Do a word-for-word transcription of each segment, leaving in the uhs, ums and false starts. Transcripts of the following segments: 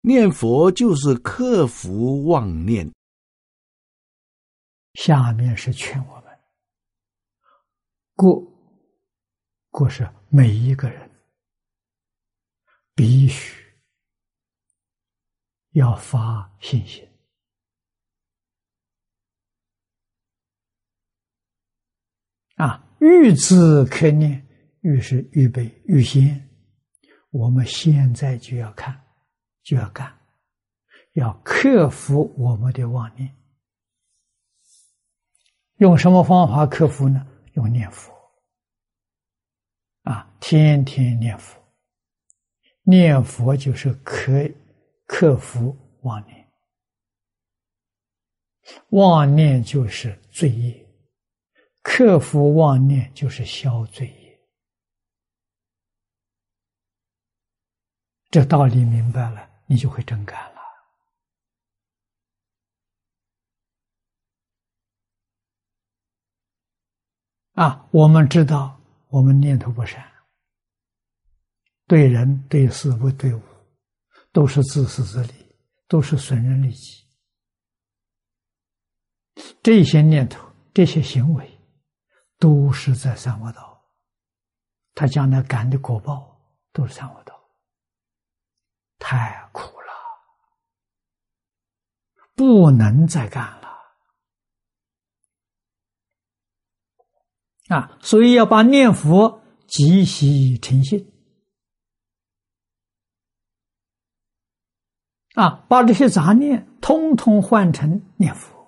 念佛就是克服妄念。 下面是劝我们，各各是每一个人必须要发信心啊！欲自可念，欲是预备预先，我们现在就要看，就要干，要克服我们的妄念。用什么方法克服呢？用念佛啊，天天念佛。念佛就是可克服妄念，妄念就是罪业，克服妄念就是消罪业。这道理明白了，你就会真干了。啊，我们知道我们念头不善，对人对事不对物，都是自私自利，都是损人利己。这些念头这些行为都是在三恶道，他将来感的果报都是三恶道，太苦了，不能再干了啊！所以要把念佛即习成性啊，把这些杂念通通换成念佛，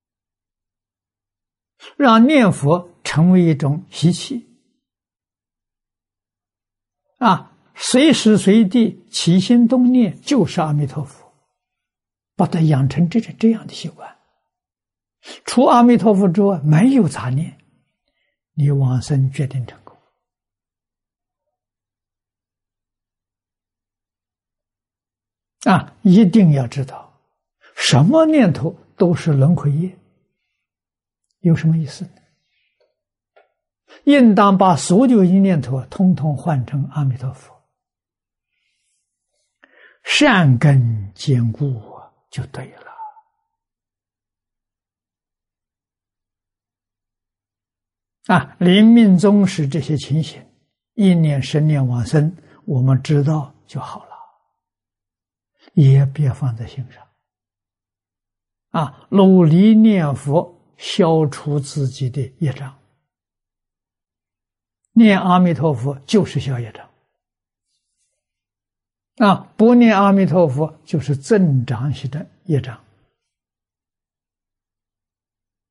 让念佛成为一种习气啊，随时随地起心动念就是阿弥陀佛，把它养成这种这样的习惯。除阿弥陀佛之外没有杂念，你往生决定成功啊！一定要知道，什么念头都是轮回业，有什么意思呢？应当把所有一念头通通换成阿弥陀佛，善根坚固就对了啊！临命终时这些情形，一念十念往生，我们知道就好了，也别放在心上啊！努力念佛，消除自己的业障。念阿弥陀佛就是消业障啊，不念阿弥陀佛就是增长型的业障。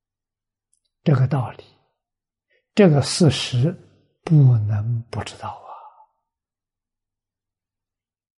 这个道理，这个事实不能不知道啊。